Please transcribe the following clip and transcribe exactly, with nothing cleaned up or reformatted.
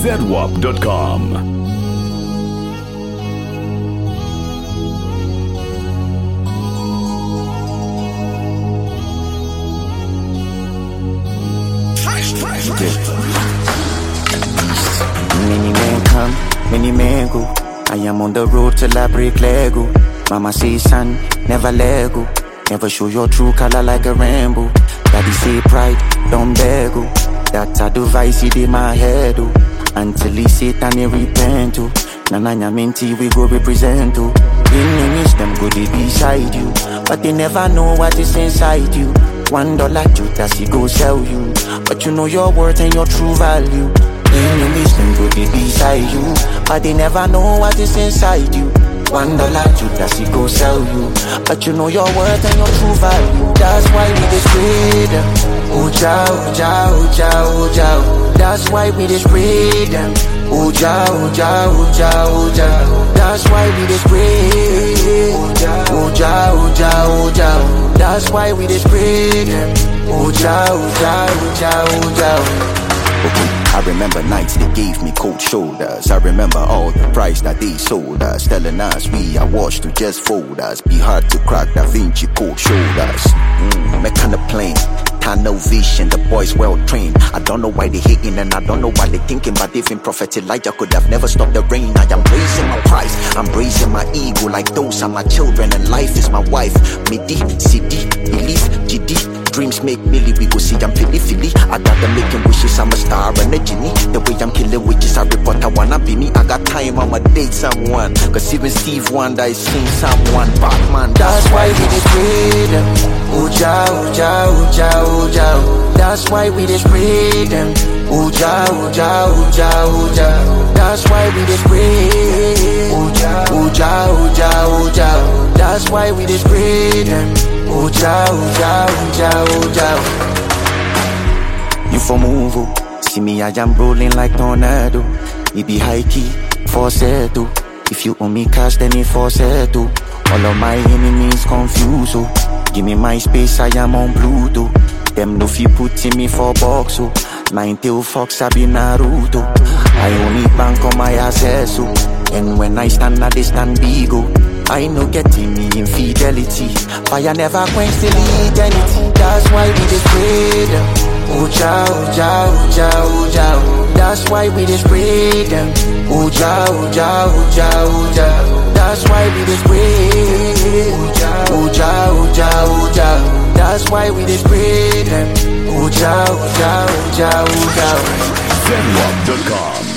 zedwap dot com. Many men come, many men go. I am on the road till I break Lego. Mama say, son, never let go. Never show your true color like a rainbow. Daddy say pride, don't beg go. That's a device in my head oh. Until he Satan he repent oh. Nana nyaminti we go represent oh. Enemies them go they beside you, but they never know what is inside you. One dollar Judas he go sell you, but you know your worth and your true value. Enemies them go they beside you, but they never know what is inside you. One dollar Judas he go sell you, but you know your worth and your true value. That's why we dey spray them. Oja, oja, oja, oja. That's why we dey spray them. Oja, oja, oja, oja. That's why we dey spray. Oja, oja, oja, oja. That's why we dey spray them. Oja, oja, oja, oja. Okay, I remember nights they gave me cold shoulders. I remember all the price that they sold us, telling us we are washed to just fold us. Be hard to crack Da Vinci cold shoulders. Mm, me kind of plain, tunnel vision, the boys well trained. I don't know why they hating and I don't know why they thinking, but even Prophet Elijah could have never stopped the rain. I am raising my price, I'm raising my ego, like those are my children and life is my wife. Midi, C D, belief, G D. Dreams make milli, we go see I'm Philly Philly. I got them making wishes, I'm a star and a genie. The way I'm killing witches, Harry Potter wanna be me. I got time, I'ma date someone. Cause even Steve Wonder is seeing someone. Batman, that's why we dey spray them. Oja, oja, oja, oja. That's why we dey spray them. Oja, oja, oja, oja. That's why we dey spray. Oja, oja, oja, oja. That's why we dey spray them. Oja, oja, oja, oja. You for move, oh. See me, I am rolling like tornado. It be high key, falsetto. If you owe me cash, then it falsetto. All of my enemies confused, oh. Give me my space, I am on Pluto. Them no fi putting me for box, oh. Nine tail fox, I be Naruto. I only bank on my assets, oh. And when I stand, I they stand big, oh. I know getting me infidelity. Fire never quench the eternity. That's why we dey spray them. Oja, oja, oja, oja. That's why we dey spray them. Oja, oja, oja, oja. That's why we dey spray. Oja, oja, oja, oja. That's why we dey spray them. Oja, oja, oja, oja. zedwap dot com